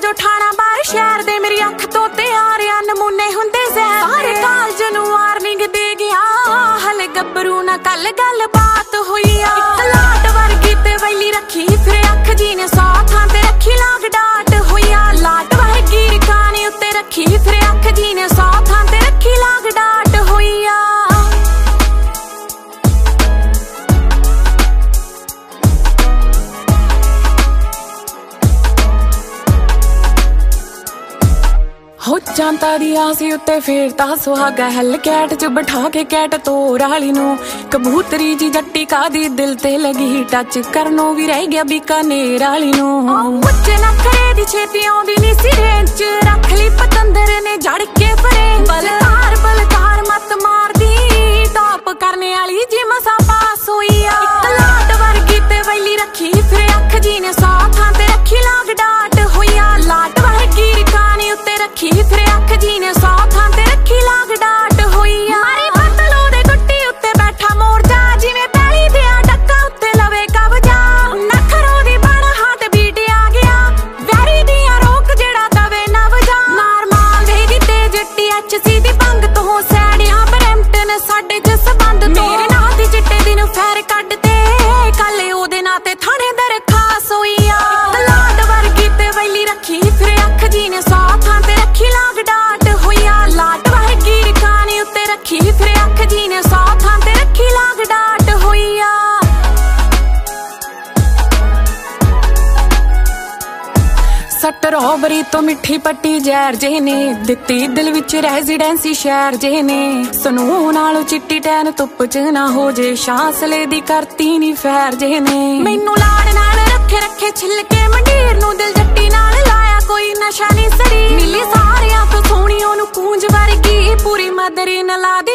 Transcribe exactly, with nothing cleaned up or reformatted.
जो ठाणा बाहर शहर दे मेरी अख तो त्यारिया नमूने हुंदे जहर सारे कालज नू वार्निंग दे गया हले गब्बरू ना कल गल बात हुई आ लाट वर्गी ते वैली रखी फिर अख जी ने सौ थां ते रखी लाग डाट हुई आ लाट वर्गी रिकानी उत्ते रखी फिर अख जी ने सौ थां ते रखी लाग डाट हुई आ हो जानता दी आसी उत्ते फेरता सुहागा हैल कैट च बिठा के कैट तोर आली नू कबूतरी जी जट्टी का दी दिल ते लगी टच करनो भी रह गया बीकानेर आली नू उच्चे नखरे दी छेती आउंदी नी सिरेंज च रख ली पतंदर ने जड़ के फरे बलकार बलकार मत मार दी टॉप करने वाली जी मसा पास हुई आ लाट वर्गी ते वैली रखी फिर अख जी ने सौ थां ते रखी लाग डाट हुई आ लाट वर्गी रिकानी उत्ते रखी फिर अख जी ने सौ थां ते रखी लाग डाट हुई आ मारी पतलू दे गुट्टी उत्ते बैठा मोरजा जिवें पैली दिया डक्का उत्ते लवे कबजा नखरों दी बड़ा हार्ट बीट आ गया वैरी दिया रोक जेड़ा दवे नवजा नॉर्मल वेगी ते जट्टी एचसी दी पंग तो सैड़ियां ब्रैम्पटन साडे च संबंध मेरे नाल दी चिट्टे दिन फैर कड्डते कल ओदे नां ते थाणे दरखास होई आ लाड वर्गी ते वैली रखी फिर अख जी ने सौ थां ते रखी लाग डाट हुई आ लाट वर्गी रिकानी उत्ते रखी फिर अख जी ने सौ थां ते रखी लाग डाट हुई आ सट रोबरी तो मिठी पट्टी जैर जे ने दित्ती दिल विच रेजिडेंसी शहर जे ने सनू नालों चिट्टी टैन धुप च ना हो जे शांसले दी करती नी फैर जे ने मैनू लाड़ नाल रखे रखे छिलके मंडीर नू दिल जट्टी नाल लाया कोई नशा नी सरी मिली सारियां तो सोहणी ओनू कूंज वर्गी पूरी मदरी नला